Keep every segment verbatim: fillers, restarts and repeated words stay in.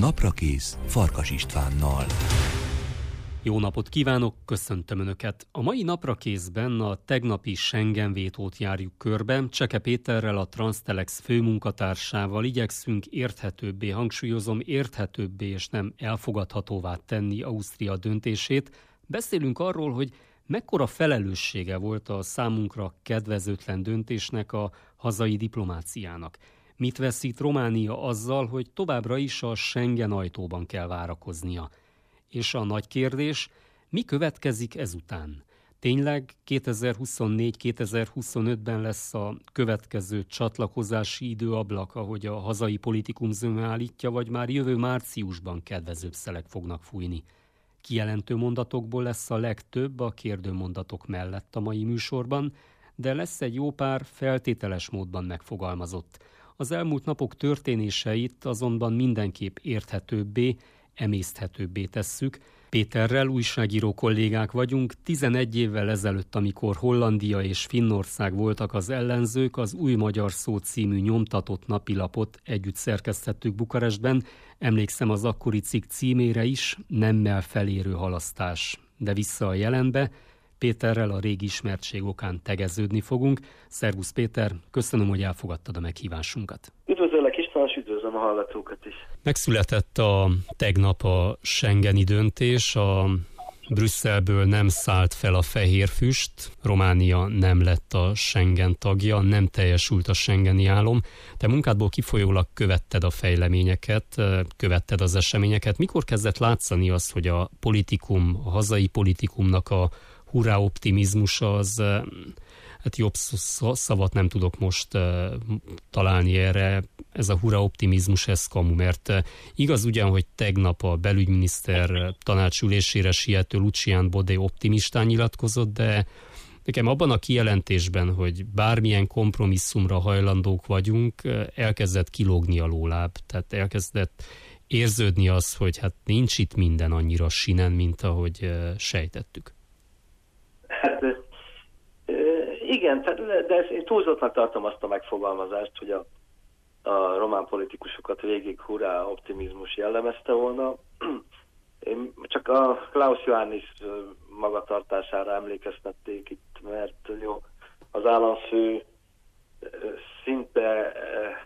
Naprakész Farkas Istvánnal. Jó napot kívánok, köszöntöm Önöket! A mai Naprakészben a tegnapi Schengen vétót járjuk körbe. Cseke Péterrel, a Transtelex főmunkatársával igyekszünk érthetőbbé, hangsúlyozom érthetőbbé és nem elfogadhatóvá tenni Ausztria döntését. Beszélünk arról, hogy mekkora felelőssége volt a számunkra kedvezőtlen döntésnek a hazai diplomáciának. Mit veszít Románia azzal, hogy továbbra is a Schengen ajtóban kell várakoznia? És a nagy kérdés, mi következik ezután? Tényleg kétezer-huszonnégy kétezer-huszonötben lesz a következő csatlakozási időablak, ahogy a hazai politikum zöme állítja, vagy már jövő márciusban kedvezőbb szelek fognak fújni? Kijelentő mondatokból lesz a legtöbb a kérdőmondatok mellett a mai műsorban, de lesz egy jó pár feltételes módban megfogalmazott. Az elmúlt napok történéseit azonban mindenképp érthetőbbé, emészthetőbbé tesszük. Péterrel újságíró kollégák vagyunk. tizenegy évvel ezelőtt, amikor Hollandia és Finnország voltak az ellenzők, az Új Magyar Szó című nyomtatott napilapot együtt szerkesztettük Bukarestben. Emlékszem az akkori cikk címére is, nemmel felérő halasztás. De vissza a jelenbe, Péterrel a régi ismertség okán tegeződni fogunk. Szervusz Péter, köszönöm, hogy elfogadtad a meghívásunkat. Üdvözöllek István, és üdvözlöm a hallgatókat is. Megszületett a tegnap a schengeni döntés, a Brüsszelből nem szállt fel a fehér füst, Románia nem lett a Schengen tagja, nem teljesült a schengeni álom. Te munkádból kifolyólag követted a fejleményeket, követted az eseményeket. Mikor kezdett látszani az, hogy a politikum, a hazai politikumnak a hurrá optimizmusa az, hát jobb szavat nem tudok most uh, találni erre, ez a hurrá optimizmus, ez kamu, mert uh, igaz ugyan, hogy tegnap a belügyminiszter tanácsülésére siető Lucian Bodé optimistán nyilatkozott, de nekem abban a kijelentésben, hogy bármilyen kompromisszumra hajlandók vagyunk, elkezdett kilógni a lóláb, tehát elkezdett érződni az, hogy hát nincs itt minden annyira sinen, mint ahogy uh, sejtettük. Hát igen, de ezt én túlzottnak tartom azt a megfogalmazást, hogy a, a román politikusokat végig hurrá optimizmus jellemezte volna. Én csak a Klaus Iohannis magatartására emlékeztették itt, mert jó, az államfő szinte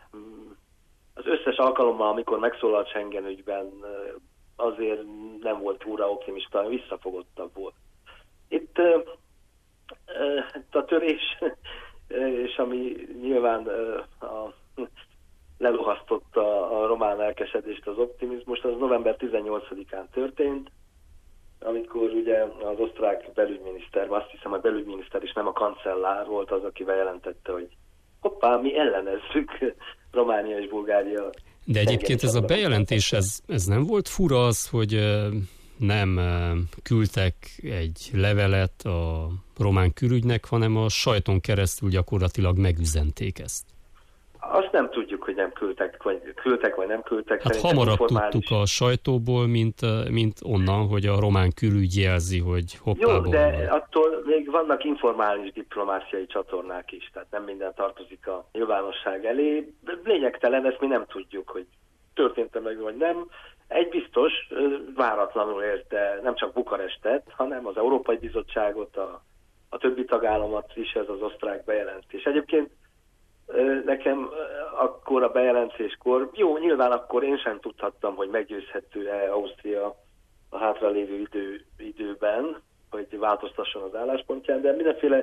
az összes alkalommal, amikor megszólalt Schengen ügyben, azért nem volt hurrá optimista, visszafogottabb volt. Itt a törés, és ami nyilván a, lelohasztotta a román elkesedést, az optimizmust, az november tizennyolcadikán történt, amikor ugye az osztrák belügyminiszter, azt hiszem a belügyminiszter is, nem a kancellár volt az, aki bejelentette, hogy hoppá, mi ellenezzük Románia és Bulgária. De egyébként ez a bejelentés, ez, ez nem volt fura az, hogy nem küldtek egy levelet a román külügynek, hanem a sajton keresztül gyakorlatilag megüzenték ezt. Azt nem tudjuk, hogy nem küldtek, vagy küldtek, vagy nem küldtek. Hát hamarabb informális... tudtuk a sajtóból, mint, mint onnan, hogy a román külügy jelzi, hogy hoppá. Jó, de van. Attól még vannak informális diplomáciai csatornák is, tehát nem minden tartozik a nyilvánosság elé. Lényegtelen, ezt mi nem tudjuk, hogy történt-e meg, vagy nem. Egy biztos, váratlanul érte nem csak Bukarestet, hanem az Európai Bizottságot, a, a többi tagállamot is ez az osztrák bejelentés. Egyébként nekem akkor a bejelentéskor, jó, nyilván akkor én sem tudhattam, hogy meggyőzhető-e Ausztria a hátralévő idő, időben, hogy változtasson az álláspontján, de mindenféle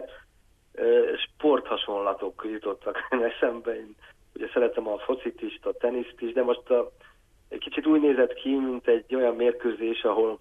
sporthasonlatok jutottak eszembe. Én ugye szeretem a focit is, a teniszt is, de most a egy kicsit úgy nézett ki, mint egy olyan mérkőzés, ahol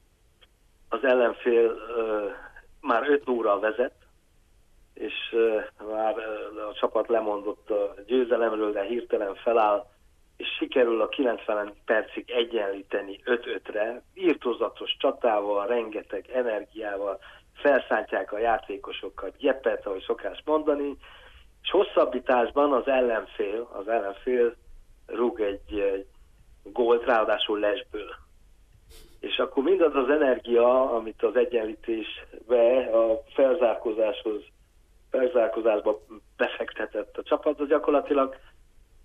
az ellenfél uh, már öt nullra vezet, és uh, már uh, a csapat lemondott a győzelemről, de hirtelen feláll, és sikerül a kilencven percig egyenlíteni öt ötre, írtózatos csatával, rengeteg energiával, felszántják a játékosokat, gyepet, ahogy szokás mondani, és hosszabbításban az ellenfél, az ellenfél rúg egy, egy gólt, ráadásul lesből. És akkor mindaz az energia, amit az egyenlítésbe, a felzárkózáshoz, felzárkózásba befektetett a csapat, az gyakorlatilag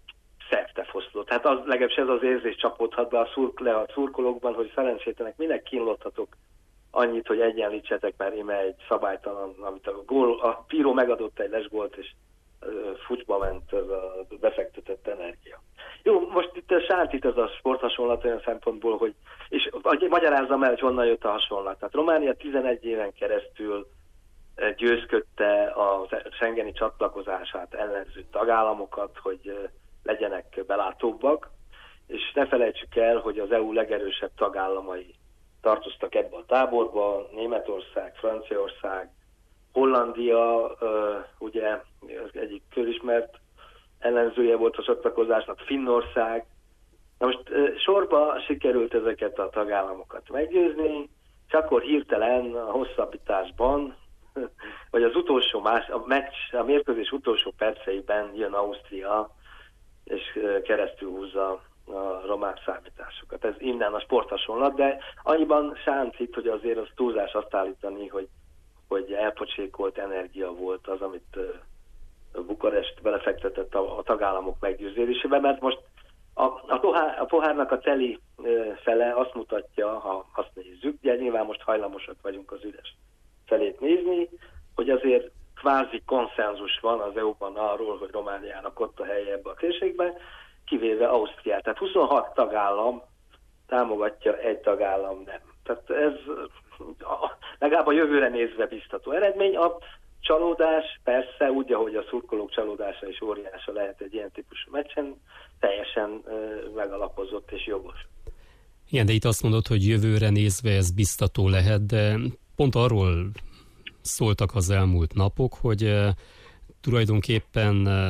szertefoszló. Tehát az, legalábbis ez az érzés csapódhat be a, szurk, le a szurkolókban, hogy szerencsétlenek, minek kínlódhatok annyit, hogy egyenlítsetek, mert ime egy szabálytalan, amit a, gól, a Piró megadott egy lesgólt, és fucsba ment ez a befektetett energia. Jó, most itt a Sántit ez a sporthasonlat olyan szempontból, hogy, és magyarázzam el, hogy honnan jött a hasonlat. Tehát Románia tizenegy éven keresztül győzködte a schengeni csatlakozását ellenző tagállamokat, hogy legyenek belátóbbak, és ne felejtsük el, hogy az é u legerősebb tagállamai tartoztak ebbe a táborba, Németország, Franciaország, Hollandia, ugye az egyik körismert ellenzője volt a csatlakozásnak, Finnország. Na most sorba sikerült ezeket a tagállamokat meggyőzni, és akkor hirtelen a hosszabbításban, vagy az utolsó más, a meccs, a mérkőzés utolsó perceiben jön Ausztria, és keresztül húzza a román számításokat. Ez innen a sporthasonlat, de annyiban sáncít, hogy azért az túlzás azt állítani, hogy, hogy elpocsékolt energia volt az, amit Bukarest belefektetett a, a tagállamok meggyőzésébe, mert most a, a, pohár, a pohárnak a teli fele azt mutatja, ha azt nézzük, ugye nyilván most hajlamosak vagyunk az üres felét nézni, hogy azért kvázi konszenzus van az é u-ban arról, hogy Romániának ott a helye ebbe a térségben, kivéve Ausztriát. Tehát huszonhat tagállam támogatja, egy tagállam nem. Tehát ez legalább a jövőre nézve biztató eredmény. A csalódás persze, úgy, ahogy a szurkolók csalódása és óriása lehet egy ilyen típusú meccsen, teljesen megalapozott és jogos. Igen, de itt azt mondod, hogy jövőre nézve ez biztató lehet, de pont arról szóltak az elmúlt napok, hogy uh, tulajdonképpen uh,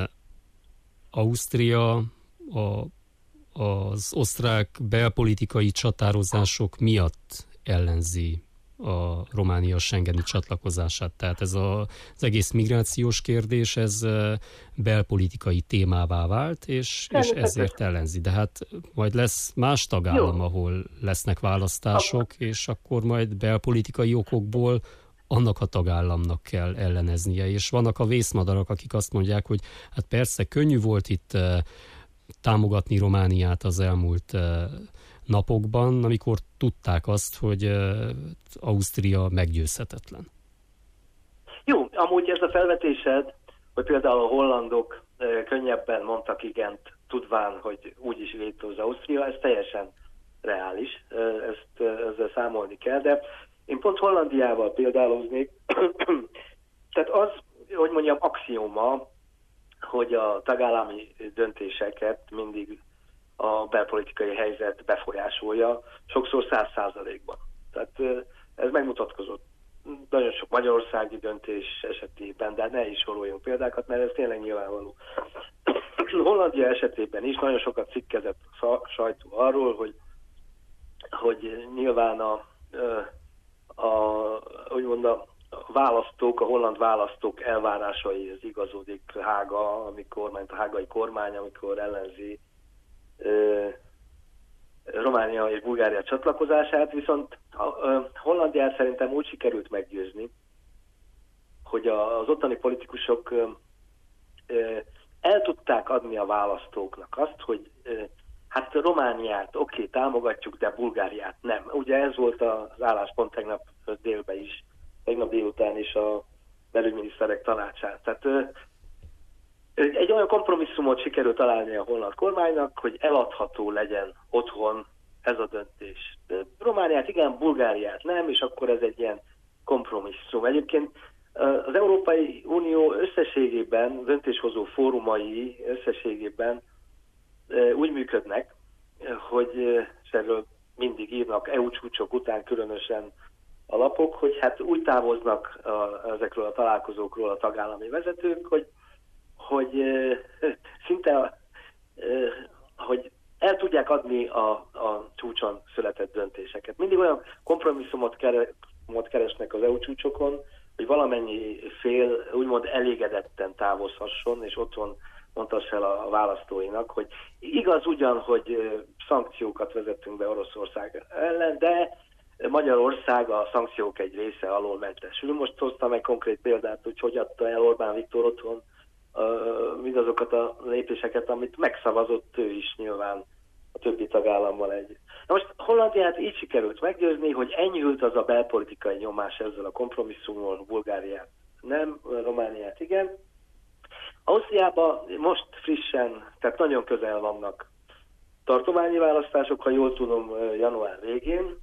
Ausztria a, az osztrák belpolitikai csatározások miatt ellenzi a Románia schengeni csatlakozását. Tehát ez a, az egész migrációs kérdés, ez uh, belpolitikai témává vált, és, és ezért ellenzi. De hát majd lesz más tagállam, Jó. ahol lesznek választások, és akkor majd belpolitikai okokból annak a tagállamnak kell elleneznie. És vannak a vészmadarak, akik azt mondják, hogy hát persze könnyű volt itt uh, támogatni Romániát az elmúlt uh, napokban, amikor tudták azt, hogy uh, Ausztria meggyőzhetetlen. Jó, amúgy ez a felvetésed, hogy például a hollandok uh, könnyebben mondtak igent, tudván, hogy úgyis vétóz Ausztria, ez teljesen reális, uh, ezt uh, ezzel számolni kell, de én pont Hollandiával példáloznék. Tehát az, hogy mondjam, axióma, hogy a tagállami döntéseket mindig a belpolitikai helyzet befolyásolja, sokszor száz százalékban. Tehát ez megmutatkozott nagyon sok magyarországi döntés esetében, de ne is soroljunk példákat, mert ez tényleg nyilvánvaló. Hollandia esetében is nagyon sokat cikkezett a sajtó arról, hogy, hogy nyilván a a, úgymond a választók, a holland választók elvárásaihoz igazodik Hága, amikor, mert a hágai kormány, amikor ellenzi ö, Románia és Bulgária csatlakozását, viszont a, a Hollandiát szerintem úgy sikerült meggyőzni, hogy a, az ottani politikusok ö, ö, el tudták adni a választóknak azt, hogy ö, hát Romániát oké, okay, támogatjuk, de Bulgáriát nem. Ugye ez volt az álláspont tegnap délben is, tegnap délután is a belügyminiszterek tanácsán. Tehát ö, egy olyan kompromisszumot sikerült találni a holland kormánynak, hogy eladható legyen otthon ez a döntés. Romániát igen, Bulgáriát nem, és akkor ez egy ilyen kompromisszum. Egyébként az Európai Unió összességében, döntéshozó fórumai összességében úgy működnek, hogy és erről mindig írnak é u csúcsok után különösen a lapok, hogy hát úgy távoznak a, ezekről a találkozókról a tagállami vezetők, hogy, hogy szinte hogy el tudják adni a, a csúcson született döntéseket. Mindig olyan kompromisszumot keresnek az é u csúcsokon, hogy valamennyi fél úgymond elégedetten távozhasson, és otthon mondhass el a választóinak, hogy igaz ugyan, hogy szankciókat vezettünk be Oroszország ellen, de Magyarország a szankciók egy része alól mentesül. Most hoztam egy konkrét példát, hogy hogy adta el Orbán Viktor otthon mindazokat a lépéseket, amit megszavazott ő is nyilván a többi tagállammal együtt. Na most Hollandiát így sikerült meggyőzni, hogy enyhült az a belpolitikai nyomás ezzel a kompromisszumon, Bulgáriát nem, Romániát igen. Ausztriában most frissen, tehát nagyon közel vannak tartományi választások, ha jól tudom, január végén.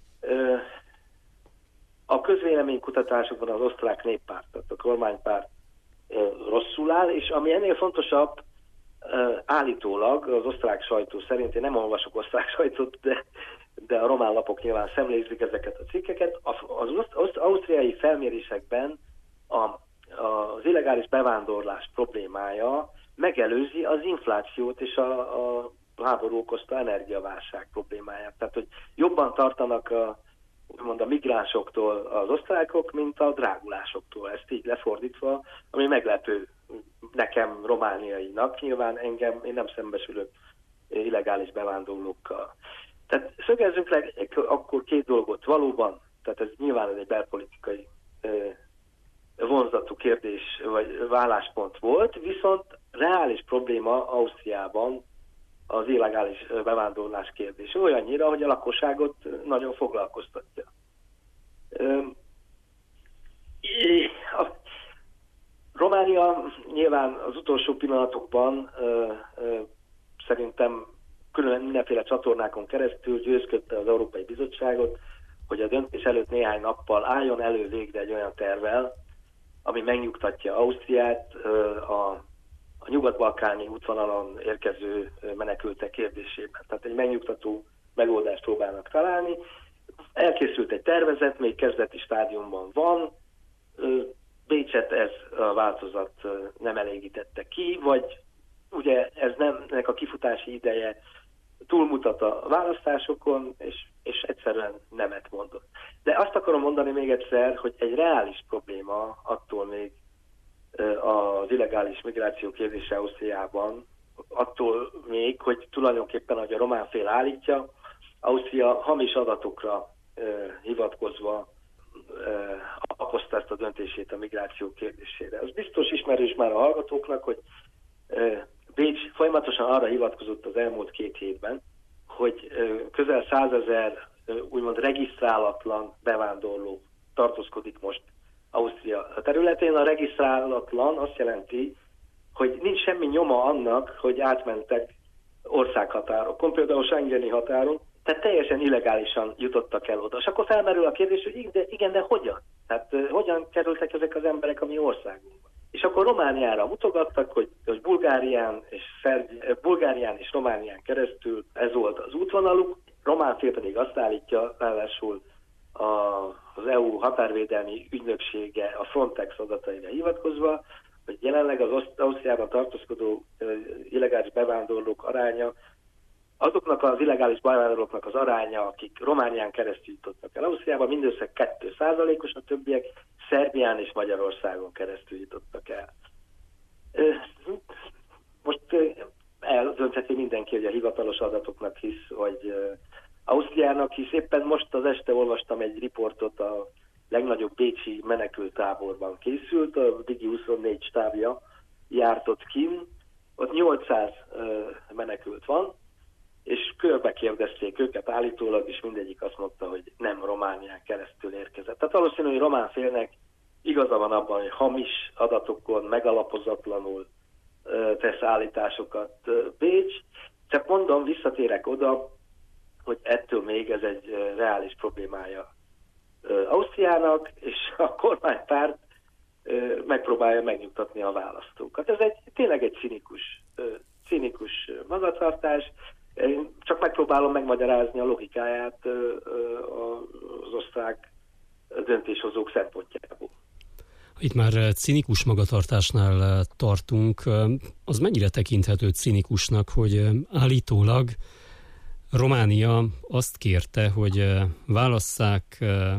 A közvéleménykutatásokban az osztrák néppárt, tehát a kormánypárt rosszul áll, és ami ennél fontosabb, állítólag az osztrák sajtó szerint, én nem olvasok osztrák sajtót, de, de a román lapok nyilván szemlézik ezeket a cikkeket, az, az ausztriai felmérésekben a, az illegális bevándorlás problémája megelőzi az inflációt és a, a háború okozta energiaválság problémáját. Tehát, hogy jobban tartanak a, úgymond a migránsoktól az osztrákok, mint a drágulásoktól. Ezt így lefordítva, ami meglepő nekem romániainak. Nyilván engem, én nem szembesülök illegális bevándorlókkal. Tehát szögezzünk le akkor két dolgot. Valóban, tehát ez nyilván ez egy belpolitikai vonzatú kérdés, vagy válláspont volt, viszont reális probléma Ausztriában az illegális bevándorlás kérdése. Olyannyira, hogy a lakosságot nagyon foglalkoztatja. A Románia nyilván az utolsó pillanatokban szerintem különben mindenféle csatornákon keresztül győzködte az Európai Bizottságot, hogy a döntés előtt néhány nappal álljon elő végre egy olyan tervvel, ami megnyugtatja Ausztriát a a nyugat-balkáni útvonalon érkező menekültek kérdésében. Tehát egy megnyugtató megoldást próbálnak találni. Elkészült egy tervezet, még kezdeti stádiumban van. Bécset ez a változat nem elégítette ki, vagy ugye ez nem, ennek a kifutási ideje túlmutat a választásokon, és, és egyszerűen nemet mondott. De azt akarom mondani még egyszer, hogy egy reális probléma attól még az illegális migráció kérdése Ausztriában, attól még, hogy tulajdonképpen, ahogy a román fél állítja, Ausztria hamis adatokra eh, hivatkozva eh, hozta ezt a döntését a migráció kérdésére. Az biztos ismerős már a hallgatóknak, hogy eh, Bécs folyamatosan arra hivatkozott az elmúlt két hétben, hogy eh, közel százezer eh, úgymond regisztrálatlan bevándorló tartózkodik most Ausztria területén. A regisztrálatlan azt jelenti, hogy nincs semmi nyoma annak, hogy átmentek országhatárokon, például a schengeni határon, tehát teljesen illegálisan jutottak el oda. És akkor felmerül a kérdés, hogy igen, de, igen, de hogyan? Tehát uh, hogyan kerültek ezek az emberek a mi országunkba? És akkor Romániára mutogattak, hogy, hogy Bulgárián, és Szerbi, Bulgárián és Románián keresztül ez volt az útvonaluk. Román fél pedig azt állítja, ráadásul a, az é u határvédelmi ügynöksége a Frontex adataira hivatkozva, hogy jelenleg az Ausztriában tartózkodó uh, illegális bevándorlók aránya, azoknak az illegális bevándorlóknak az aránya, akik Románián keresztül jutottak el Ausztriában, mindössze két százalékos, a többiek Szerbián és Magyarországon keresztül jutottak el. Uh, most uh, eldöntheti mindenki, hogy a hivatalos adatoknak hisz, vagy uh, Ausztriának hisz. Éppen most az este olvastam egy riportot, a legnagyobb bécsi menekültáborban készült, a Digi huszonnégy stábja járt ott kint, ott nyolcszáz uh, menekült van, és körbe kérdezték őket állítólag, és mindegyik azt mondta, hogy nem Románián keresztül érkezett. Tehát valószínű, hogy román félnek igaza van abban, hogy hamis adatokon, megalapozatlanul uh, tesz állításokat uh, Bécs. Csak mondom, visszatérek oda, hogy ettől még ez egy uh, reális problémája uh, Ausztriának, és a kormánypárt uh, megpróbálja megnyugtatni a választókat. Ez egy tényleg egy cinikus, uh, cinikus magatartás. Én csak megpróbálom megmagyarázni a logikáját uh, uh, az osztrák döntéshozók szempontjából. Itt már cinikus magatartásnál tartunk. Az mennyire tekinthető cinikusnak, hogy állítólag Románia azt kérte, hogy válasszák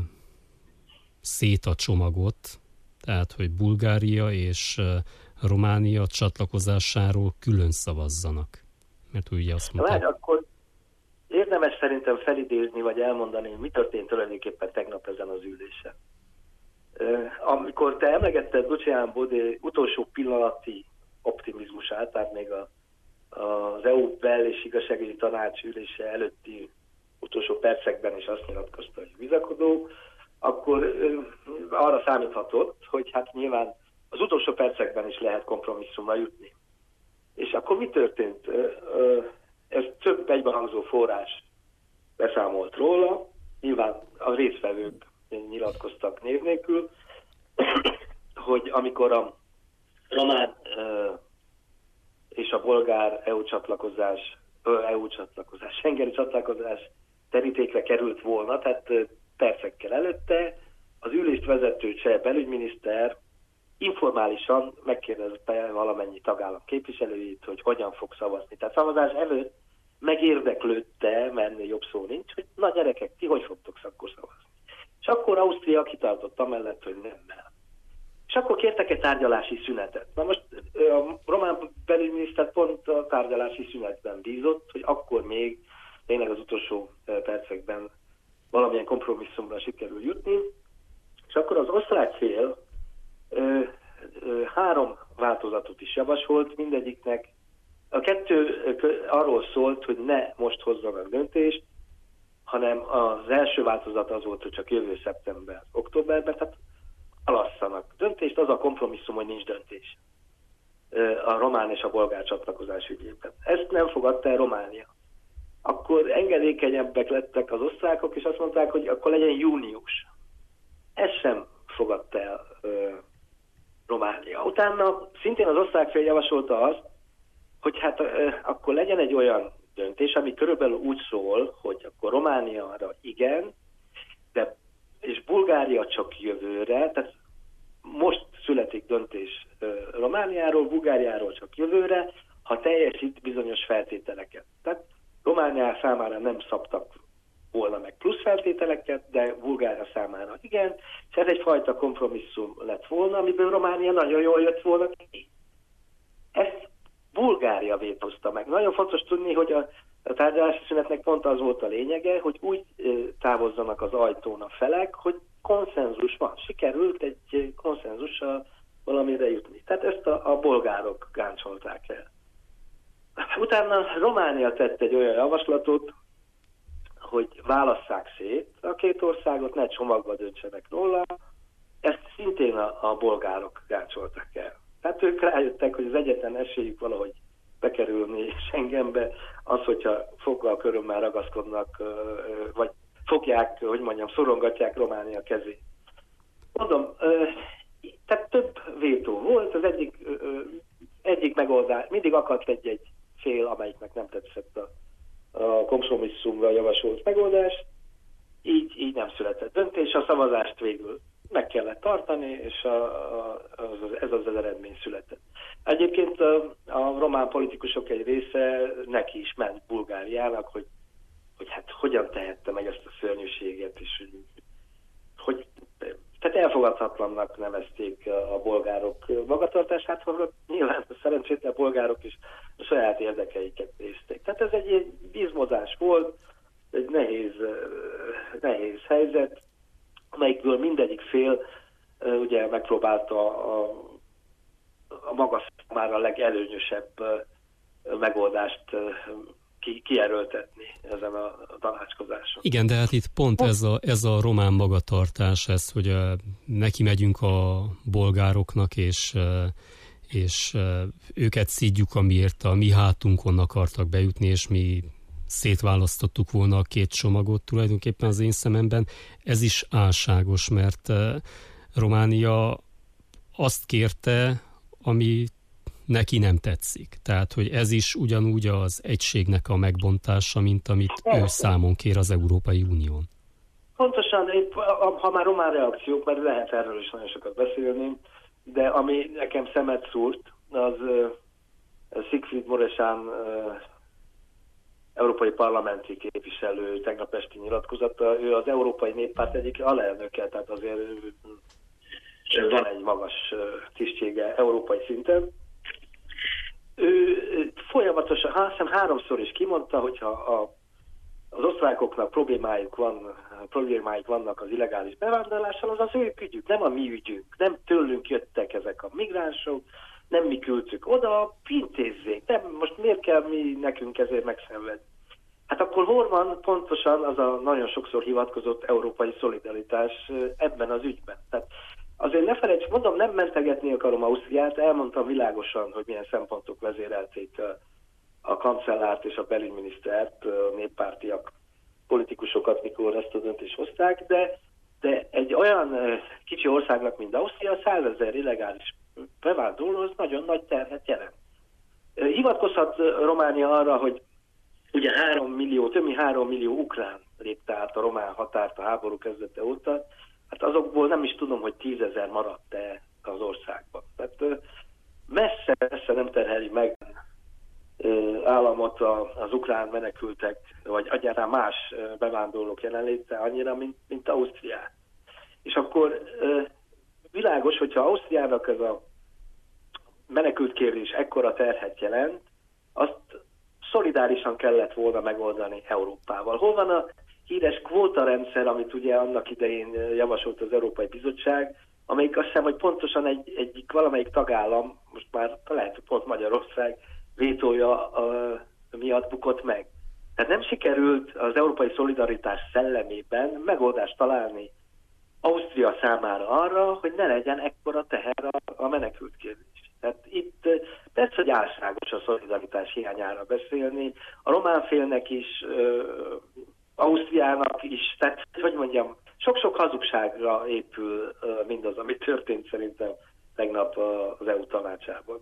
szét a csomagot, tehát hogy Bulgária és Románia csatlakozásáról külön szavazzanak. Mert ugye azt mondták... Várj, akkor érdemes szerintem felidézni, vagy elmondani, mi történt tulajdonképpen tegnap ezen az ülésen. Amikor te emlegetted Lucián Bodé utolsó pillanati optimizmusát, tehát még a, az é u bel- és igazságügyi tanács ülése előtti utolsó percekben is azt nyilatkozta, hogy bizakodó, akkor ö, arra számíthatott, hogy hát nyilván az utolsó percekben is lehet kompromisszumra jutni. És akkor mi történt? Ö, ö, ez több egybehangzó forrás beszámolt róla, nyilván a résztvevők nyilatkoztak név nélkül, hogy amikor a román ö, és a bolgár é u csatlakozás, é u csatlakozás, schengeni csatlakozás terítékre került volna, tehát ö, percekkel előtte az ülést vezető cseh belügyminiszter informálisan megkérdezte valamennyi tagállam képviselőit, hogy hogyan fog szavazni. Tehát szavazás előtt megérdeklődte, mert jobb szó nincs, hogy na gyerekek, ti hogy fogtok akkor szavazni? És akkor Ausztria kitartott amellett, hogy nemmel. És akkor kértek egy tárgyalási szünetet. Na most a román belügyminiszter pont a tárgyalási szünetben bízott, hogy akkor még tényleg az utolsó percekben valamilyen kompromisszumra sikerül jutni. És akkor az osztrák fél ö, ö, három változatot is javasolt, mindegyiknek. A kettő ö, arról szólt, hogy ne most hozzanak döntést, hanem az első változat az volt, hogy csak jövő szeptember, októberben, tehát alasszanak döntést, az a kompromisszum, hogy nincs döntés a román és a bolgár csatlakozás ügyében. Ezt nem fogadta el Románia. Akkor engedékenyebbek lettek az osztrákok, és azt mondták, hogy akkor legyen június. Ezt sem fogadta el ö, Románia. Utána szintén az osztrák fél javasolta azt, hogy hát ö, akkor legyen egy olyan döntés, ami körülbelül úgy szól, hogy akkor Romániára igen, de és Bulgária csak jövőre, tehát most születik döntés ö, Romániáról, Bulgáriáról csak jövőre, ha teljesít bizonyos feltételeket. Tehát Románia számára nem szabtak volna meg plusz feltételeket, de Bulgária számára igen, és ez egyfajta kompromisszum lett volna, amiből Románia nagyon jól jött volna ki. Ezt Bulgária vétózta meg. Nagyon fontos tudni, hogy a, a tárgyalási szünetnek pont az volt a lényege, hogy úgy e, távozzanak az ajtón a felek, hogy konszenzus van. Sikerült egy konszenzussal valamire jutni. Tehát ezt a, a bolgárok gáncsolták el. Utána Románia tett egy olyan javaslatot, hogy válasszák szét a két országot, ne csomagba döntsenek róla. Ezt szintén a, a bolgárok gáncsolták el. Tehát ők rájöttek, hogy az egyetlen esélyük valahogy bekerülni Schengenbe, az, hogyha foggal körömmel ragaszkodnak, vagy fogják, hogy mondjam, szorongatják Románia kezét. Mondom, tehát több vétó volt, az egyik, egyik megoldás, mindig akadt egy-egy fél, amelyiknek nem tetszett a, a kompromisszumra javasolt megoldás, így, így nem született döntés, a szavazást végül meg kellett tartani, és a, a, az, ez az, az eredmény született. Egyébként a, a román politikusok egy része neki is ment Bulgáriának, hogy, hogy hát hogyan tehette meg ezt a szörnyűséget, és hogy, hogy tehát elfogadhatatlannak nevezték a bolgárok magatartását, hogy nyilván a szerencsétlen bolgárok is a saját érdekeiket nézték. Tehát ez egy, egy izmozás volt, egy nehéz, nehéz helyzet, amelyikből mindegyik fél ugye megpróbálta a, a maga számára a legelőnyösebb megoldást ki, kierőltetni ezen a, a tanácskozáson. Igen, de hát itt pont ez a, ez a román magatartás, ez, hogy uh, neki megyünk a bolgároknak, és, uh, és uh, őket szídjuk, amiért a mi hátunkon akartak bejutni, és mi szétválasztottuk volna a két csomagot tulajdonképpen az én szememben. Ez is álságos, mert uh, Románia azt kérte, ami neki nem tetszik. Tehát, hogy ez is ugyanúgy az egységnek a megbontása, mint amit ő számon kér az Európai Unión. Pontosan, ha már román reakciók, mert lehet erről is nagyon sokat beszélni, de ami nekem szemet szúrt, az uh, Siegfried Mureşan uh, európai parlamenti képviselő tegnap esti nyilatkozata. Ő az Európai Néppárt egyik alelnöke, tehát azért uh, van egy magas uh, tisztsége európai szinten. Ő folyamatosan, hát hiszem háromszor is kimondta, hogyha a, az osztrákoknak problémájuk, van, problémáik vannak az illegális bevándorlással, az az ő ügyük, nem a mi ügyünk. Nem tőlünk jöttek ezek a migránsok, nem mi küldtük oda, intézzék. Nem, most miért kell mi nekünk ezért megszenvedni? Hát akkor hol van pontosan az a nagyon sokszor hivatkozott európai szolidaritás ebben az ügyben? Tehát azért ne felejtsd, mondom, nem mentegetni akarom Ausztriát, elmondtam világosan, hogy milyen szempontok vezérelték a, a kancellárt és a belügyminisztert, a néppártiak, politikusokat, mikor ezt a döntést hozták, de, de egy olyan kicsi országnak, mint Ausztria, százezer illegális bevándorló, az nagyon nagy terhet jelent. Hivatkozhat Románia arra, hogy ugye három millió, több mint három millió ukrán lépte át a román határt a háború kezdete óta, hát azokból nem is tudom, hogy tízezer maradt-e az országban. Tehát messze, messze nem terheli meg államot az ukrán menekültek, vagy egyáltalán más bevándorlók jelenléte annyira, mint, mint Ausztriát. És akkor világos, hogyha Ausztriának ez a menekültkérdés ekkora terhet jelent, azt szolidárisan kellett volna megoldani Európával. Hol van a híres kvótarendszer, amit ugye annak idején javasolt az Európai Bizottság, amelyik azt hiszem, hogy pontosan egy, egyik valamelyik tagállam, most már lehet, hogy pont Magyarország vétója uh, miatt bukott meg. Tehát nem sikerült az európai szolidaritás szellemében megoldást találni Ausztria számára arra, hogy ne legyen ekkora teher a, a menekült kérdés. Tehát itt persze, hogy álságos a szolidaritás hiányára beszélni, a román félnek is, uh, Ausztriának is, tehát hogy mondjam, sok-sok hazugságra épül uh, mindaz, ami történt szerintem tegnap az é u tanácsában.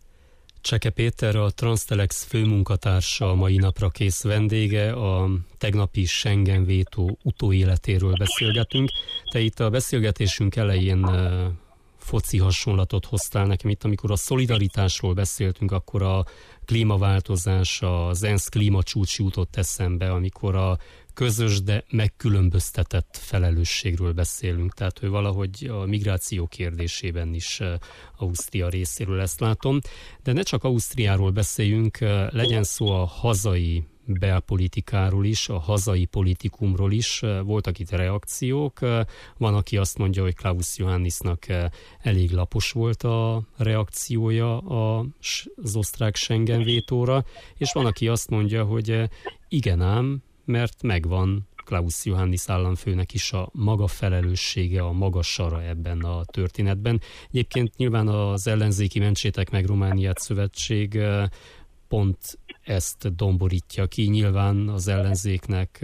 Cseke Péter, a Transtelex főmunkatársa, a mai napra kész vendége, a tegnapi Schengen vétó utóéletéről beszélgetünk. Te itt a beszélgetésünk elején uh, foci hasonlatot hoztál nekem itt, amikor a szolidaritásról beszéltünk, akkor a klímaváltozás, az ENSZ klímacsúcs jutott eszembe, amikor a közös, de megkülönböztetett felelősségről beszélünk. Tehát, hogy valahogy a migráció kérdésében is Ausztria részéről ezt látom. De ne csak Ausztriáról beszéljünk, legyen szó a hazai belpolitikáról is, a hazai politikumról is. Voltak itt reakciók. Van, aki azt mondja, hogy Klaus Johannisnak elég lapos volt a reakciója az osztrák Schengen vétóra, és van, aki azt mondja, hogy igen ám, mert megvan Klaus Johannis államfőnek is a maga felelőssége, a maga sara ebben a történetben. Egyébként nyilván az ellenzéki Mentsétek meg Romániát szövetség pont ezt domborítja ki. Nyilván az ellenzéknek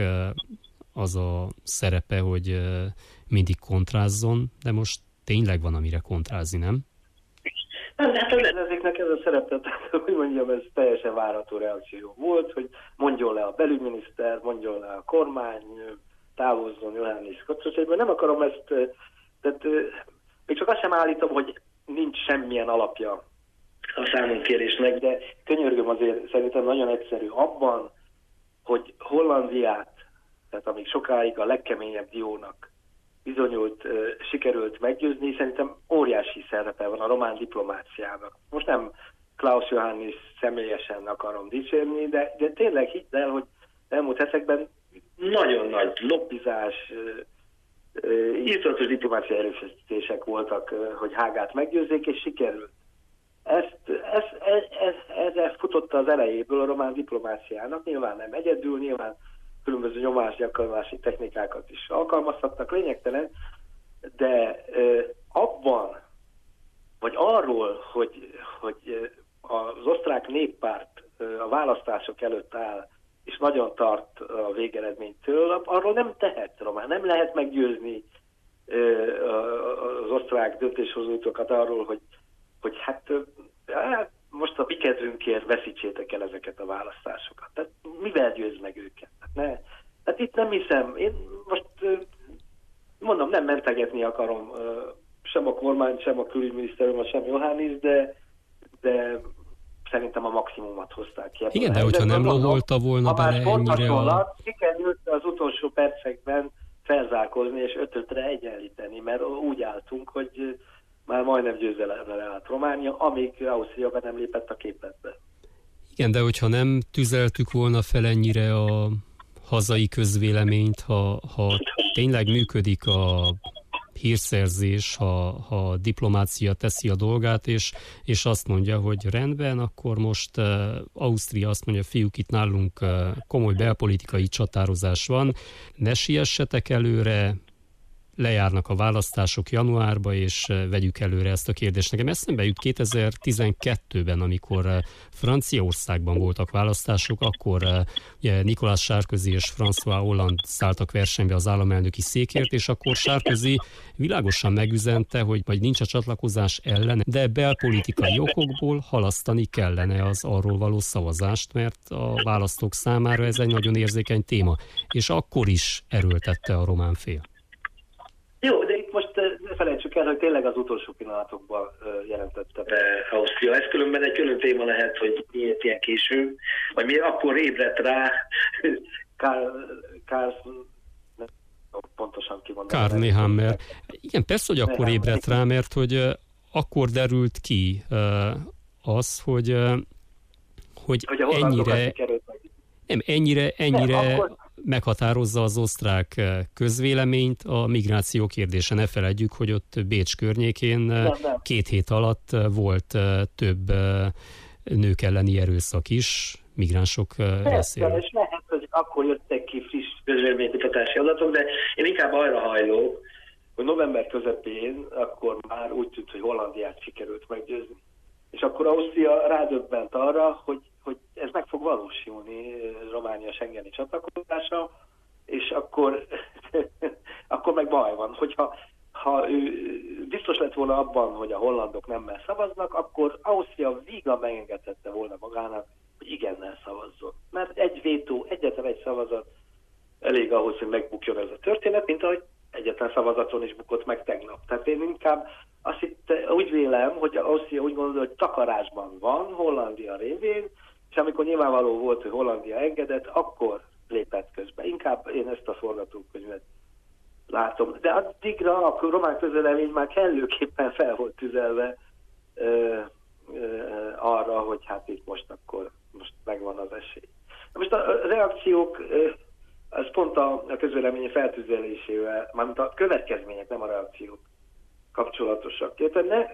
az a szerepe, hogy mindig kontrázzon, de most tényleg van, amire kontrázni, nem? Nem, hát az ellenzéknek ez a szerepe, hogy mondjam, ez teljesen várható reakció volt, hogy mondjon le a belügyminiszter, mondjon le a kormány, távozzon Johannis Koczosegyből. Nem akarom ezt, tehát még csak azt sem állítom, hogy nincs semmilyen alapja a számunkérésnek, de könyörgöm, azért szerintem nagyon egyszerű abban, hogy Hollandiát, tehát amíg sokáig a legkeményebb diónak bizonyult, uh, sikerült meggyőzni, szerintem óriási szerepe van a román diplomáciának. Most nem Klaus Johannis személyesen akarom dicsérni, de, de tényleg hidd el, hogy elmúlt hetekben nagyon nagy lobbizás, uh, uh, írtózatos diplomáciai erőfeszítések voltak, uh, hogy Hágát meggyőzzék, és sikerült. Ezt, ez, ez, ez, ez futotta az elejéből a román diplomáciának, nyilván nem egyedül, nyilván különböző nyomásgyakorlási technikákat is alkalmazhatnak, lényegtelen, de ö, abban, vagy arról, hogy, hogy az osztrák néppárt ö, a választások előtt áll, és nagyon tart a végeredménytől, arról nem tehet román, nem lehet meggyőzni ö, az osztrák döntéshozóitokat arról, hogy hogy hát, hát most a mi kedvünkért veszítsétek el ezeket a választásokat. Tehát mivel győz meg őket? Hát, ne, hát itt nem hiszem, én most mondom, nem mentegetni akarom sem a kormány, sem a külügyminisztérium, sem Johannis, de, de szerintem a maximumot hozták ki. Igen, de hogyha nem loholta volna bele ennyire a... Sikerült az utolsó percekben felzárkózni és ötötre egyenlíteni, mert úgy álltunk, hogy már majdnem győzelemre állt Románia, amíg Ausztria be nem lépett a képletbe. Igen, de hogyha nem tüzeltük volna fel ennyire a hazai közvéleményt, ha, ha tényleg működik a hírszerzés, ha, ha a diplomácia teszi a dolgát, és, és azt mondja, hogy rendben, akkor most uh, Ausztria azt mondja, fiúk, itt nálunk uh, komoly belpolitikai csatározás van, ne siessetek előre, lejárnak a választások januárba, és vegyük előre ezt a kérdést. Nekem eszembe jut kétezer-tizenkettőben, amikor Franciaországban voltak választások, akkor ugye Nicolas Sarkozy és François Hollande szálltak versenybe az államelnöki székért, és akkor Sarkozy világosan megüzente, hogy vagy nincs a csatlakozás ellen, de belpolitikai okokból halasztani kellene az arról való szavazást, mert a választók számára ez egy nagyon érzékeny téma. És akkor is erőltette a román fél. Jó, de itt most ne felejtsük el, hogy tényleg az utolsó pillanatokban jelentette be Ausztria. Ez különben egy külön téma lehet, hogy miért ilyen késő, vagy miért akkor ébredt rá Karl, pontosan kimondom. Karl Nehammer. Igen, persze, hogy akkor ébredt rá, mert hogy akkor derült ki az, hogy, hogy, hogy ennyire, nem, ennyire, ennyire nem, akkor... meghatározza az osztrák közvéleményt a migráció kérdése. Ne feledjük, hogy ott Bécs környékén nem, nem. két hét alatt volt több nők elleni erőszak is, migránsok részéről. És lehet, hogy akkor jöttek ki friss közvéleménykutatási adatok, de én inkább arra hajlok, hogy november közepén akkor már úgy tűnt, hogy Hollandiát sikerült meggyőzni. És akkor Ausztria rádöbbent arra, hogy hogy ez meg fog valósulni, Románia schengeni csatlakozása, és akkor, akkor meg baj van. Hogyha ha ő biztos lett volna abban, hogy a hollandok nemmel szavaznak, akkor Ausztria vígan megengedhette volna magának, hogy igennel szavazzon. Mert egy vétó, egyetlen egy szavazat elég ahhoz, hogy megbukjon ez a történet, mint ahogy egyetlen szavazaton is bukott meg tegnap. Tehát én inkább azt itt úgy vélem, hogy Ausztria úgy gondolja, hogy takarásban van Hollandia révén, és amikor nyilvánvaló volt, hogy Hollandia engedett, akkor lépett közbe. Inkább én ezt a forgatókönyvet látom. De addigra a román közvélemény már kellőképpen fel volt tüzelve ö, ö, arra, hogy hát itt most akkor most megvan az esély. Most a reakciók, ö, az pont a, a közvélemény feltüzelésével, mármint a következmények, nem a reakciók kapcsolatosak. Tehát ne...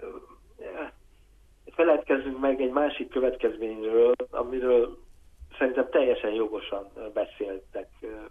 feledkezzünk meg egy másik következményről, amiről szerintem teljesen jogosan beszéltek.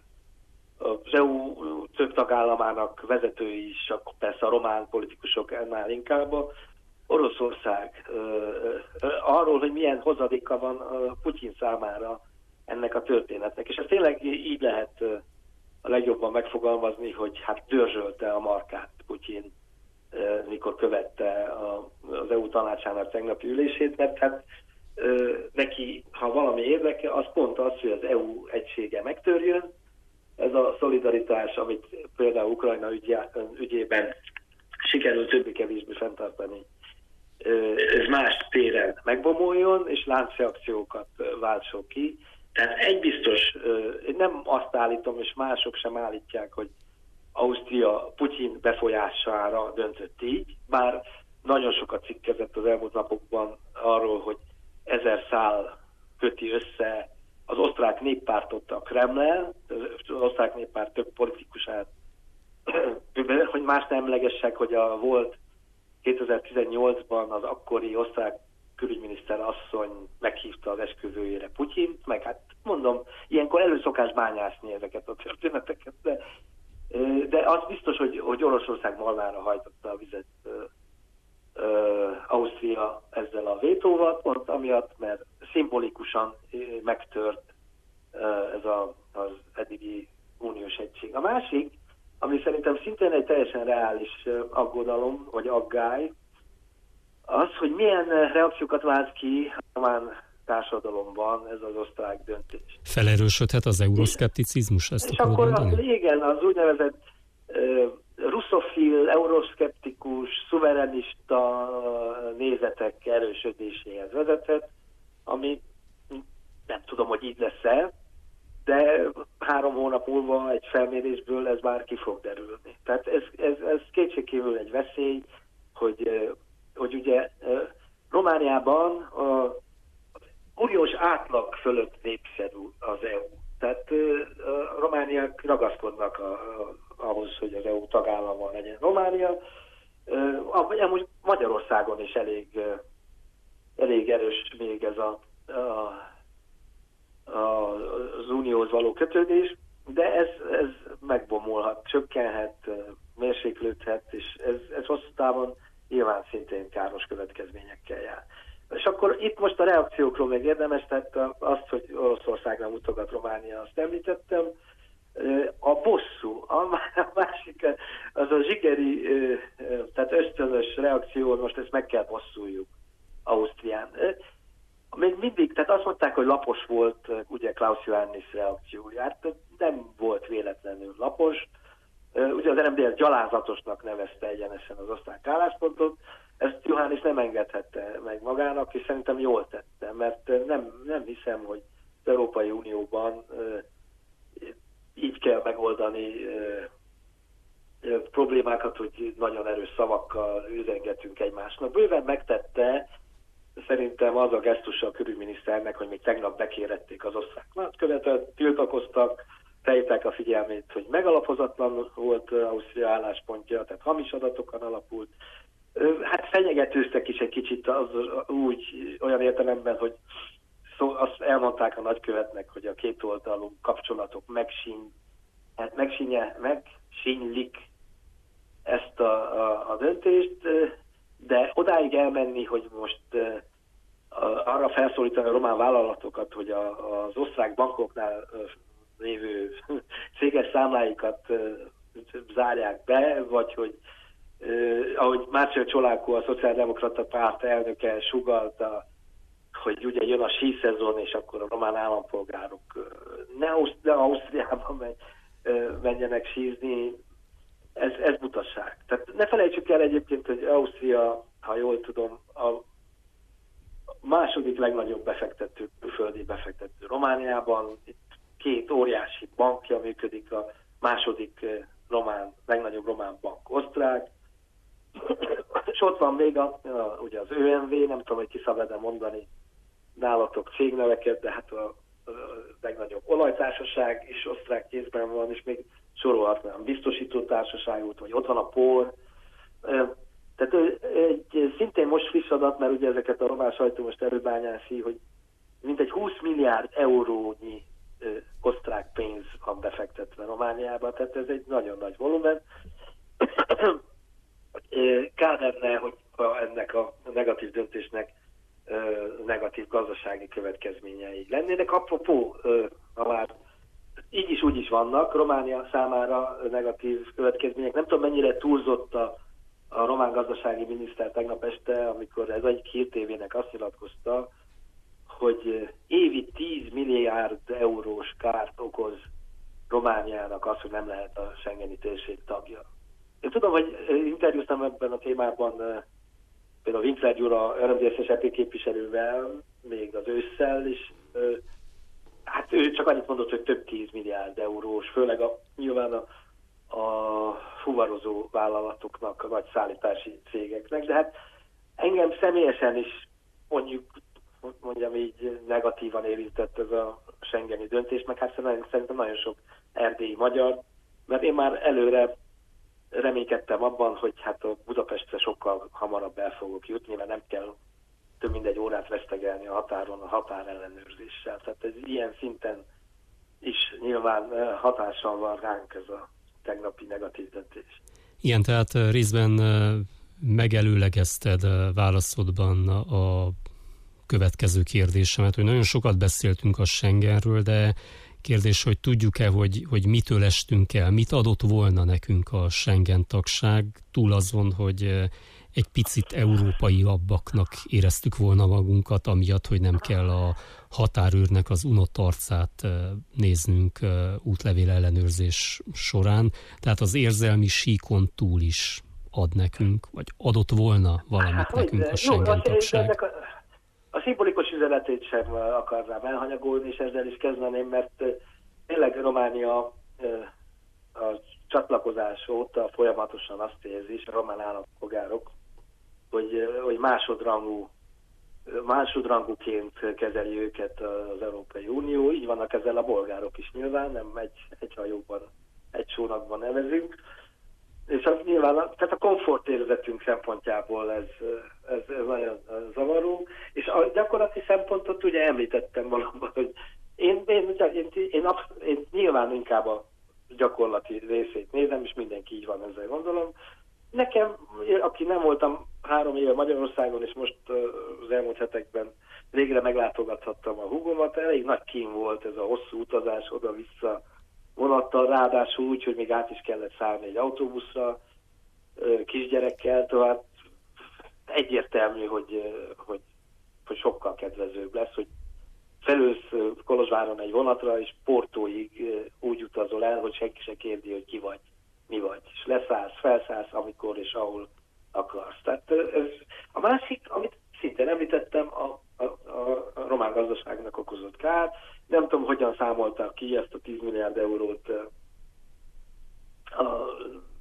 Az é u több tagállamának vezetői is, persze a román politikusok ennél inkább, Oroszország arról, hogy milyen hozadéka van Putyin számára ennek a történetnek. És ez tényleg így lehet a legjobban megfogalmazni, hogy hát dörzsölte a markát Putyin, mikor követte az é u tanácsának tegnapi ülését, mert hát neki, ha valami érdeke, az pont az, hogy az é u egysége megtörjön. Ez a szolidaritás, amit például Ukrajna ügyében sikerült többé-kevésbé fenntartani, ez más téren megbomoljon, és láncreakciókat váltson ki. Tehát egy biztos, én nem azt állítom, és mások sem állítják, hogy Ausztria Putyin befolyására döntött így, bár nagyon sokat cikkezett az elmúlt napokban arról, hogy ezer szál köti össze az osztrák néppártot a Kremllel, az osztrák néppárt több politikusát, hogy más nem emlegessek, hogy a volt kétezer-tizennyolcban az akkori osztrák külügyminiszter asszony meghívta az esküvőjére Putyint, meg hát mondom, ilyenkor előszokás bányászni ezeket a történeteket, de De az biztos, hogy, hogy Oroszország malmára hajtotta a vizet ö, ö, Ausztria ezzel a vétóval, pont amiatt, mert szimbolikusan megtört ö, ez a, az eddigi uniós egység. A másik, ami szerintem szintén egy teljesen reális aggodalom, vagy aggály, az, hogy milyen reakciókat vált ki a román társadalomban ez az osztrák döntés. Felerősödhet az euroszkepticizmus, ezt és akkor az, igen, az úgynevezett uh, russzofil, euroszkeptikus, szuverenista nézetek erősödéséhez vezethet, ami nem tudom, hogy így lesz-e, de három hónap múlva egy felmérésből ez már ki fog derülni. Tehát ez, ez, ez kétségkívül egy veszély, hogy, hogy ugye Romániában a uniós átlag fölött népszerű az é u. Tehát a romániak ragaszkodnak a, a, ahhoz, hogy az é u tagállamon legyen Románia. Amúgy Magyarországon is elég, elég erős még ez a, a, a, az unióhoz való kötődés, de ez, ez megbomolhat, csökkenhet, mérséklődhet, és ez, ez hosszú távon nyilván szintén káros következményekkel jár. És akkor itt most a reakciókról még érdemes, tehát azt, hogy Oroszországra mutogat Románia, azt említettem. A bosszú, a másik, az a zsigeri, tehát ösztönös reakció, most ezt meg kell bosszuljuk Ausztrián. Még mindig, tehát azt mondták, hogy lapos volt ugye Klaus Iohannis reakciója, hát nem volt véletlenül lapos. Ugye az er em dé es gyalázatosnak nevezte egyenesen az osztrák álláspontot, ezt Iohannis nem engedhette meg magának, és szerintem jól tette, mert nem, nem hiszem, hogy az Európai Unióban így kell megoldani problémákat, hogy nagyon erős szavakkal üzengetünk egymásnak. Bőven megtette szerintem az a gesztusa a külügyminiszternek, hogy még tegnap bekérették az osztrák nagykövetet, tiltakoztak, fejták a figyelmét, hogy megalapozatlan volt Ausztria álláspontja, tehát hamis adatokon alapult. Hát fenyegetőztek is egy kicsit az, úgy, olyan értelemben, hogy szó, azt elmondták a nagykövetnek, hogy a kétoldalú kapcsolatok megsíny, hát megsínye, megsínylik ezt a, a, a döntést, de odáig elmenni, hogy most arra felszólítani a román vállalatokat, hogy a, az osztrák bankoknál lévő céges számláikat zárják be, vagy hogy Uh, ahogy Márcia Csolákó, a Szociáldemokrata Párt elnöke sugallta, hogy ugye jön a síszezon, és akkor a román állampolgárok uh, ne, Ausz- ne Ausztriában men- uh, menjenek sízni, ez, ez butaság. Tehát ne felejtsük el egyébként, hogy Ausztria, ha jól tudom, a második legnagyobb befektető, külföldi befektető Romániában. Itt két óriási bankja működik, a második uh, román, legnagyobb román bank osztrák, és ott van még a, a, ugye az ö em vé, nem tudom, hogy ki szabad-e mondani nálatok cégneveket, de hát a, a legnagyobb olajtársaság is osztrák kézben van, és még sorolhatnám biztosító társaságot, vagy ott van a por. Tehát egy, szintén most friss adat, mert ugye ezeket a román sajtó most erőbányászi, hogy mintegy húsz milliárd eurónyi osztrák pénz van befektetve Romániában, tehát ez egy nagyon nagy volumen. Kár lenne, hogy ennek a negatív döntésnek negatív gazdasági következményei lennének. Apropó, ha már így is úgy is vannak Románia számára negatív következmények. Nem tudom, mennyire túlzott a, a román gazdasági miniszter tegnap este, amikor ez egyik hírtévének azt nyilatkozta, hogy évi tíz milliárd eurós kárt okoz Romániának az, hogy nem lehet a schengeni térség tagja. Én tudom, hogy interjúztam ebben a témában például Winkler Gyula er em dé es-es é pé képviselővel, még az ősszel, és hát ő csak annyit mondott, hogy több tíz milliárd eurós, főleg a, nyilván a, a fuvarozó vállalatoknak, a nagy szállítási cégeknek, de hát engem személyesen is mondjuk, mondjam így, negatívan érintett ez a schengeni döntés, meg hát szerintem nagyon sok erdélyi magyar, mert én már előre reménykedtem abban, hogy hát a Budapestre sokkal hamarabb el fogok jutni, mert nem kell több mint egy órát vesztegelni a határon a határellenőrzéssel. Tehát ez ilyen szinten is nyilván hatással van ránk ez a tegnapi negatív döntés. Igen, tehát részben megelőlegezted válaszodban a következő kérdésemet, hogy nagyon sokat beszéltünk a Schengenről, de kérdés, hogy tudjuk-e, hogy, hogy mitől estünk el, mit adott volna nekünk a Schengen tagság, túl azon, hogy egy picit európaiabbaknak éreztük volna magunkat, amiatt, hogy nem kell a határőrnek az unott arcát néznünk útlevél ellenőrzés során. Tehát az érzelmi síkon túl is ad nekünk, vagy adott volna valamit hát, nekünk a Schengen tagság. A szimbolikus üzenetét sem akarnám elhanyagolni, és ezzel is kezdeném, mert tényleg Románia a csatlakozás óta folyamatosan azt érzi, és a román állampolgárok, hogy, hogy másodrangú másodrangúként kezeli őket az Európai Unió, így vannak ezzel a bolgárok is nyilván, nem egy, egy hajóban, egy csónakban nevezünk. És az nyilván, tehát a komfortérzetünk szempontjából ez, ez, ez nagyon zavaró. És a gyakorlati szempontot ugye említettem valóban, hogy én, én, én, én, absz- én nyilván inkább a gyakorlati részét nézem, és mindenki így van, ezzel gondolom. Nekem, aki nem voltam három éve Magyarországon, és most az elmúlt hetekben végre meglátogathattam a húgomat, elég nagy kín volt ez a hosszú utazás oda-vissza vonattal, ráadásul úgy, hogy még át is kellett szállni egy autóbuszra kisgyerekkel, tehát egyértelmű, hogy, hogy, hogy sokkal kedvezőbb lesz, hogy felülsz Kolozsváron egy vonatra, és Portóig úgy utazol el, hogy senki se kérdi, hogy ki vagy, mi vagy, és leszállsz, felszállsz, amikor és ahol akarsz. Tehát ez a másik, amit szintén említettem, a, a, a román gazdaságnak okozott kár. Nem tudom, hogyan számolták ki ezt a tíz milliárd eurót a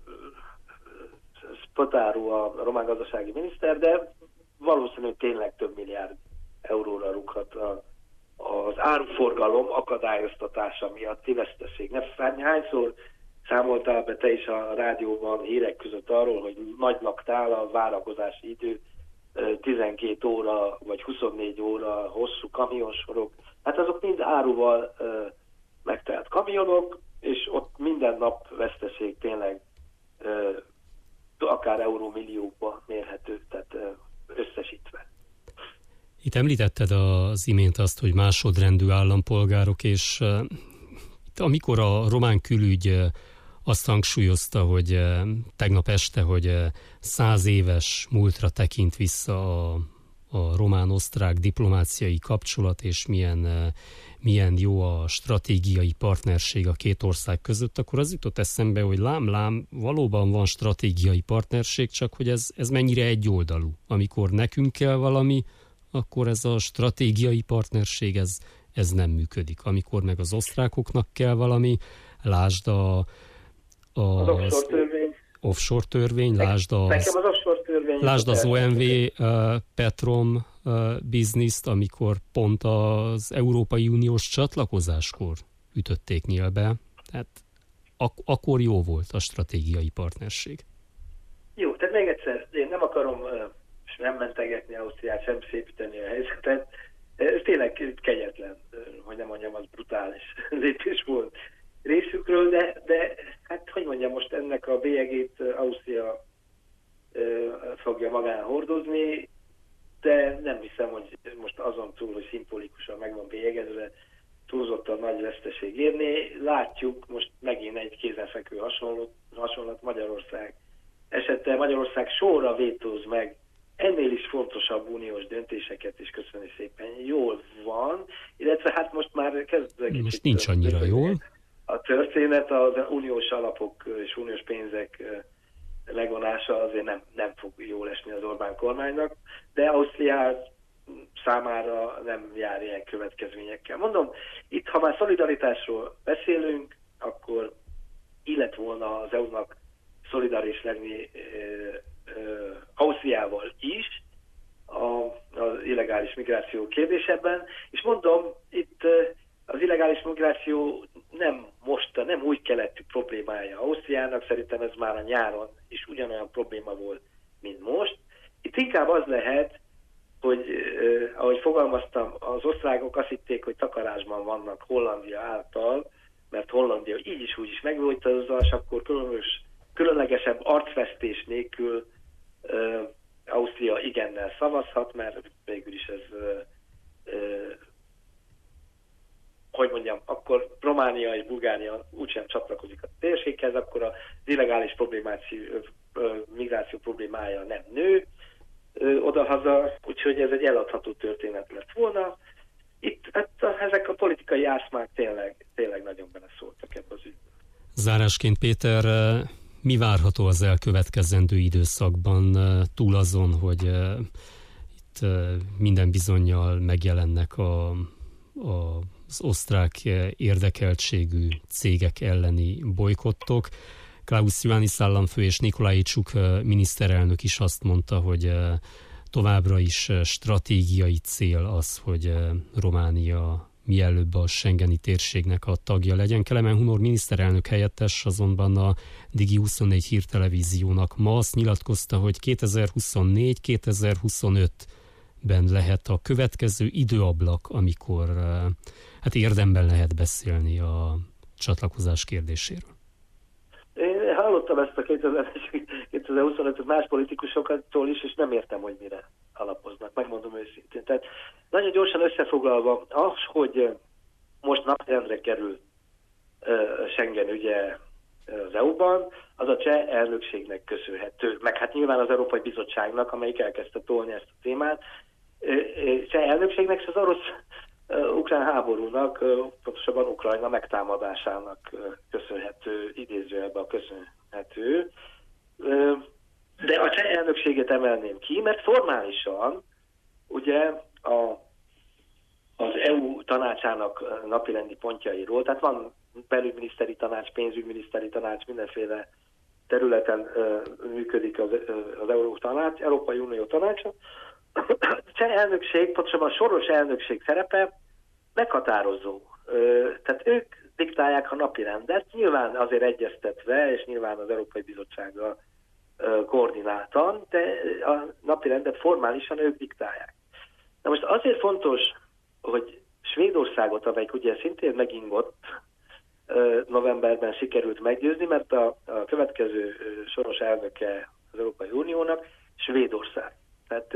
Spotáró, a román gazdasági miniszter, de valószínűleg tényleg több milliárd euróra rúghat a, az áruforgalom akadályoztatása miatti veszteség. Ne, hányszor számoltál be te is a rádióban hírek között arról, hogy nagynak tál a várakozási idő, tizenkét óra vagy huszonnégy óra hosszú kamionsorok. Hát azok mind áruval ö, megtelt kamionok, és ott minden nap veszteség tényleg ö, akár eurómilliókba mérhető, tehát ö, összesítve. Itt említetted az imént azt, hogy másodrendű állampolgárok, és uh, amikor a román külügy uh, azt hangsúlyozta, hogy uh, tegnap este, hogy uh, száz éves múltra tekint vissza a, a román-osztrák diplomáciai kapcsolat, és milyen, uh, milyen jó a stratégiai partnerség a két ország között, akkor az jutott eszembe, hogy lám-lám, valóban van stratégiai partnerség, csak hogy ez, ez mennyire egyoldalú. Amikor nekünk kell valami, akkor ez a stratégiai partnerség, ez, ez nem működik. Amikor meg az osztrákoknak kell valami, lásd a, a, az offshore törvény, offshore törvény lásd, a, az, offshore törvény lásd az o em vé uh, Petrom uh, bizniszt, amikor pont az Európai Uniós csatlakozáskor ütötték nyílbe. Tehát ak- akkor jó volt a stratégiai partnerség. Jó, tehát még egyszer, én nem akarom uh, nem mentegetni Ausztriát, sem szépíteni a helyzetet. Ez tényleg kegyetlen, hogy nem mondjam, az brutális lépés volt részükről, de, de hát hogy mondjam, most ennek a bélyegét Ausztria fogja magán hordozni, de nem hiszem, hogy most azon túl, hogy szimbolikusan meg van bélyegezve, túlzottan nagy veszteség érni. Látjuk most megint egy kézenfekvő hasonlat, hasonlat Magyarország esete. Magyarország sorra vétóz meg ennél is fontosabb uniós döntéseket, és köszönjük szépen, jól van, illetve hát most már kezdve kicsit... Most nincs annyira jól. A történet, az uniós alapok és uniós pénzek levonása azért nem, nem fog jól esni az Orbán kormánynak, de Ausztria számára nem jár ilyen következményekkel. Mondom, itt ha már szolidaritásról beszélünk, akkor illet volna az é u-nak szolidaris lenni Ausztriával is a, az illegális migráció kérdésében, és mondom, itt az illegális migráció nem most, nem új keletű problémája Ausztriának, szerintem ez már a nyáron is ugyanolyan probléma volt, mint most. Itt inkább az lehet, hogy eh, ahogy fogalmaztam, az osztrákok azt hitték, hogy takarásban vannak Hollandia által, mert Hollandia így is úgy is megváltozza, és akkor különös, különlegesebb arcvesztés nélkül Uh, Ausztria igennel szavazhat, mert végül is ez uh, uh, hogy mondjam, akkor Románia és Bulgária úgysem csatlakozik a térséghez, akkor az illegális problémáció, uh, migráció problémája nem nő uh, odahaza, úgyhogy ez egy eladható történet lett volna. Itt hát, ezek a politikai ászmák tényleg, tényleg nagyon beleszóltak ebbe az ügybe. Zárásként Péter, mi várható az elkövetkezendő időszakban, túl azon, hogy uh, itt uh, minden bizonnyal megjelennek a, a, az osztrák érdekeltségű cégek elleni bolykottok? Klaus Iohannis államfő és Nicolae Ciuc miniszterelnök is azt mondta, hogy uh, továbbra is stratégiai cél az, hogy Románia mielőbb a schengeni térségnek a tagja legyen. Kelemen Hunor miniszterelnök helyettes azonban a Digi huszonnégy hírtelevíziónak ma azt nyilatkozta, hogy kétezer-huszonnégy kétezer-huszonötben lehet a következő időablak, amikor hát érdemben lehet beszélni a csatlakozás kérdéséről. Én hallottam ezt a kétezer-huszonötöt más politikusoktól is, és nem értem, hogy mire alapoznak, megmondom őszintén. Tehát nagyon gyorsan összefoglalva, az, hogy most napirendre kerül Schengen ügye az é u-ban, az a cseh elnökségnek köszönhető, meg hát nyilván az Európai Bizottságnak, amelyik elkezdte tolni ezt a témát. Cseh elnökségnek és az orosz-ukrán háborúnak, pontosabban Ukrajna megtámadásának köszönhető, idézőjelben köszönhető. De a cseh elnökséget emelném ki, mert formálisan ugye a, az é u tanácsának napirendi pontjairól, tehát van belügyminiszteri tanács, pénzügyminiszteri tanács, mindenféle területen uh, működik az, uh, az Euró tanács, Európai Unió tanácsa. A cseh elnökség, pontosabban a soros elnökség szerepe meghatározó. Uh, tehát ők diktálják a napirendet, nyilván azért egyeztetve, és nyilván az Európai Bizottsággal koordináltan, de a napirendet formálisan ők diktálják. Na most azért fontos, hogy Svédországot, amelyik ugye szintén megingott, novemberben sikerült meggyőzni, mert a, a következő soros elnöke az Európai Uniónak Svédország. Tehát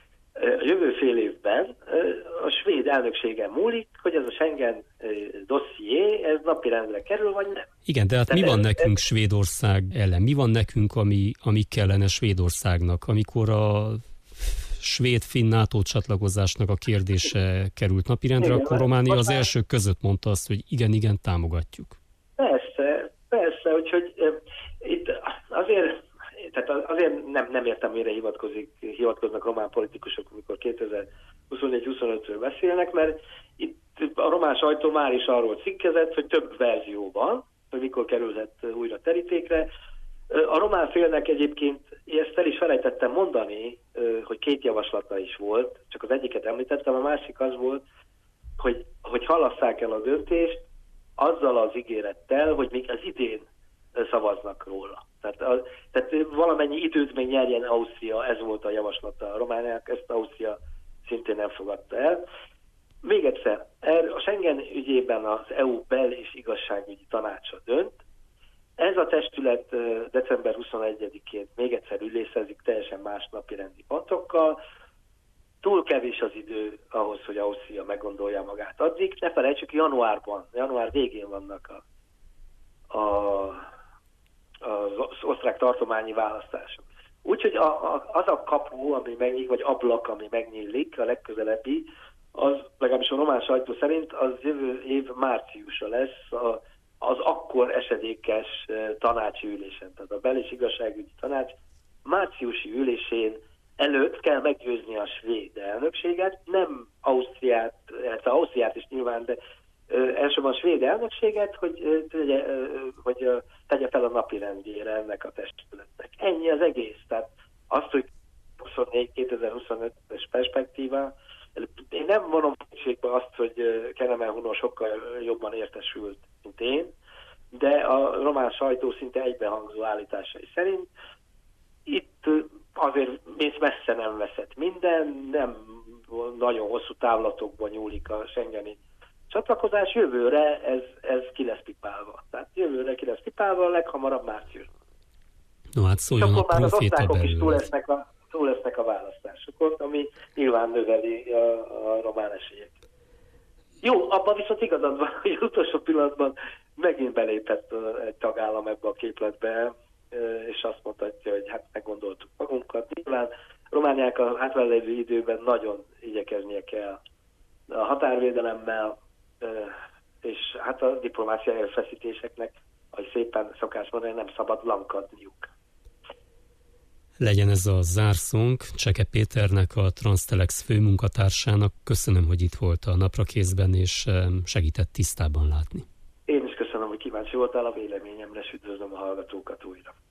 a jövő fél évben a svéd elnökségen múlik, hogy ez a Schengen dosszié, ez napirendre kerül, vagy nem. Igen, de hát de mi van ez, nekünk ez... Svédország ellen? Mi van nekünk, ami, ami kellene Svédországnak? Amikor a svéd-finn NATO csatlakozásnak a kérdése került napirendre, igen, akkor Románia az elsők között mondta azt, hogy igen, igen, támogatjuk. Persze, persze, úgyhogy uh, itt azért... Tehát azért nem, nem értem, mire hivatkozik, hivatkoznak román politikusok, amikor kétezer-huszonnégy huszonötről beszélnek, mert itt a román sajtó már is arról cikkezett, hogy több verzió van, hogy mikor kerülhet újra terítékre. A román félnek egyébként, ezt el is felejtettem mondani, hogy két javaslata is volt, csak az egyiket említettem, a másik az volt, hogy, hogy halasszák el a döntést azzal az ígérettel, hogy még az idén szavaznak róla. Tehát, a, tehát valamennyi időt még nyerjen Ausztria, ez volt a javaslata a Romániának, ezt Ausztria szintén nem fogadta el. Még egyszer, a Schengen ügyében az é u bel- és igazságügyi tanácsa dönt. Ez a testület december huszonegyedikén még egyszer ülészezik teljesen más napi rendi pontokkal. Túl kevés az idő ahhoz, hogy Ausztria meggondolja magát addig. Ne felejtsük, januárban, január végén vannak a, a az osztrák tartományi választások. Úgyhogy a, a, az a kapu, ami megnyílik, vagy ablak, ami megnyílik, a legközelebbi, az legalábbis a román sajtó szerint az jövő év márciusa lesz a, az akkor esedékes tanácsi ülésen. Tehát a bel- és igazságügyi tanács márciusi ülésén előtt kell meggyőzni a svéd elnökséget, nem Ausztriát, hát Ausztriát is nyilván, de elsősorban a svéd elnökséget, hogy tegye, hogy tegye fel a napirendjére ennek a testületnek. Ennyi az egész. Tehát azt, hogy huszonnégy kétezer-huszonötös perspektíva, én nem vonom kétségbe azt, hogy Kelemen Hunor sokkal jobban értesült, mint én, de a román sajtó szinte egybehangzó állításai szerint itt azért mész messze nem veszett minden, nem nagyon hosszú távlatokban nyúlik a schengeni csatlakozás, jövőre ez, ez ki lesz pipálva. Tehát jövőre ki lesz pipálva, leghamarabb márciusban. No hát szóljon a proféta belőle. Is túl lesznek a, túl lesznek a választásokon, ami nyilván növeli a, a román esélyeket. Jó, abban viszont igazad van, hogy az utolsó pillanatban megint belépett egy tagállam ebbe a képletbe, és azt mondhatja, hogy hát meggondoltuk magunkat. Nyilván Romániának a hátralévő időben nagyon igyekeznie kell a határvédelemmel, és hát a diplomáciai erőfeszítéseknek, ahogy szépen szokás mondani, nem szabad lankadniuk. Legyen ez a zárszónk. Cseke Péternek, a Transtelex főmunkatársának köszönöm, hogy itt volt a Naprakészben, és segített tisztában látni. Én is köszönöm, hogy kíváncsi voltál a véleményemre, és üdvözlöm a hallgatókat újra.